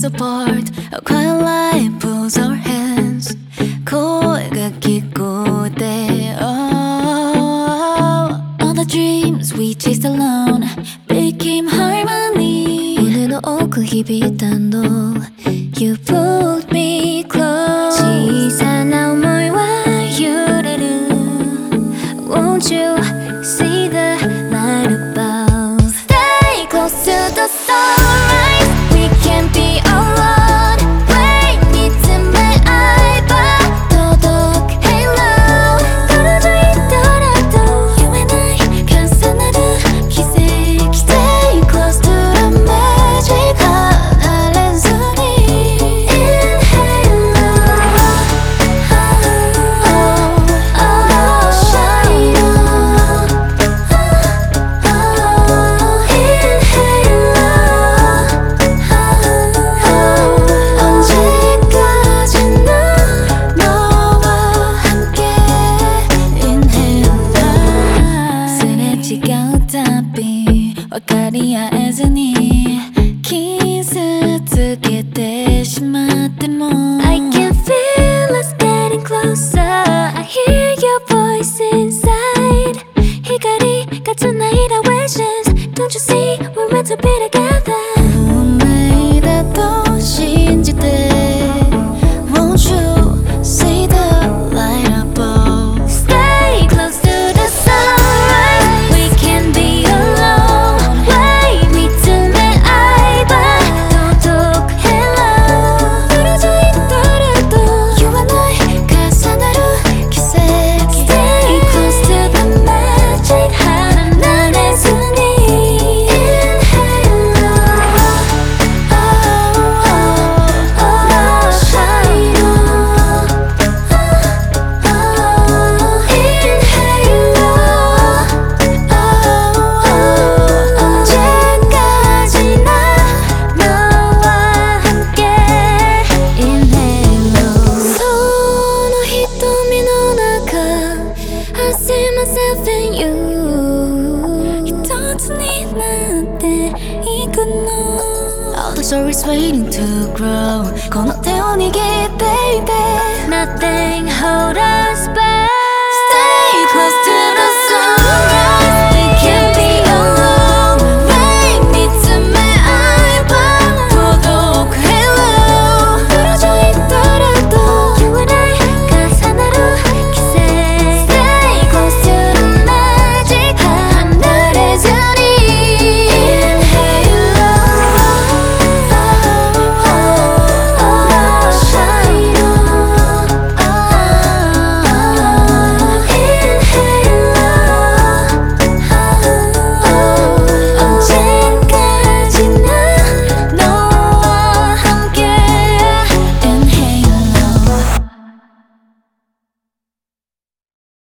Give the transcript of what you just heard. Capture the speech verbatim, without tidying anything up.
years apart. A quiet light pulls our hands.声が聞こえて Oh, all the dreams we chased alone became harmony. 胸の奥響いたの You pulled me close. 小さな想いは揺れる Won't you see the light above? Stay close to the sunrise. We can't be alone. Wait, 見つめ合えば届く Halo. 떨어져 있더라도夢ない重なる奇跡 Stay close to the magic. 離れずに In Halo. Oh, oh, shine on. Oh, in Halo. 언제까지나 너와 함께 In Halo. すれ違うたび分かり合えずに傷つけてしまっても I can feel us getting closer. I hear your voice inside. 光が繋いだ visions. Don't you see we're meant to be together? 運命だと信じて Won't you see the light above? Stay close to the sunrise. We can't be alone. Wait, 見つめ合えば届く Halo. 떨어져 있더라도 You and I重なる奇跡 Stay close to the magic. 離れずに In Halo. Oh, oh, oh, shine on. Oh, in Halo. Oh, 언제까지나 너와 함께 In Halo. その瞳の中 I see myself in you. 一つになっていくの All the stories waiting to grow. この手を握っていて Nothing hold us back.